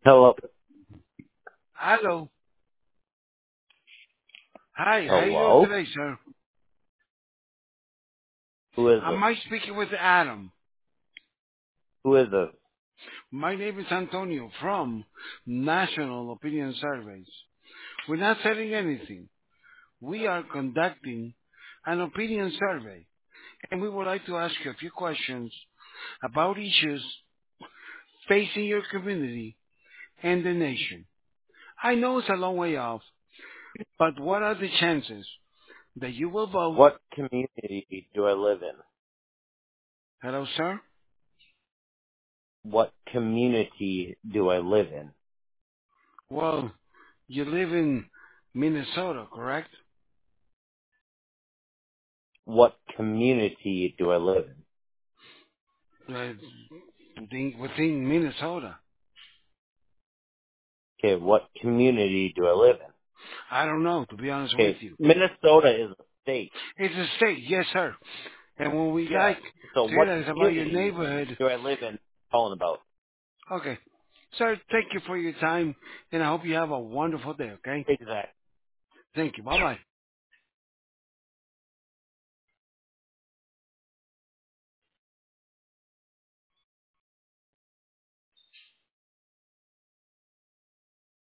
Hello. Hello. Hi, how you doing Hello? today, sir? Who is Am this? I speaking with Adam? Who is this? My name is Antonio from National Opinion Surveys. We're not selling anything. We are conducting an opinion survey, and we would like to ask you a few questions about issues facing your community and the nation. I know it's a long way off, but what are the chances that you will vote? What community do I live in? Hello, sir? What community do I live in? Well, you live in Minnesota, correct? What community do I live in? uh, within Minnesota. Okay, what community do I live in? I don't know, to be honest with Okay, you. Minnesota is a state. It's a state, yes, sir. And when we Yeah. like So say what that it's about your community neighborhood, do I live in calling about? okay. Sir, thank you for your time, and I hope you have a wonderful day, okay? Exactly. Thank you. Bye-bye.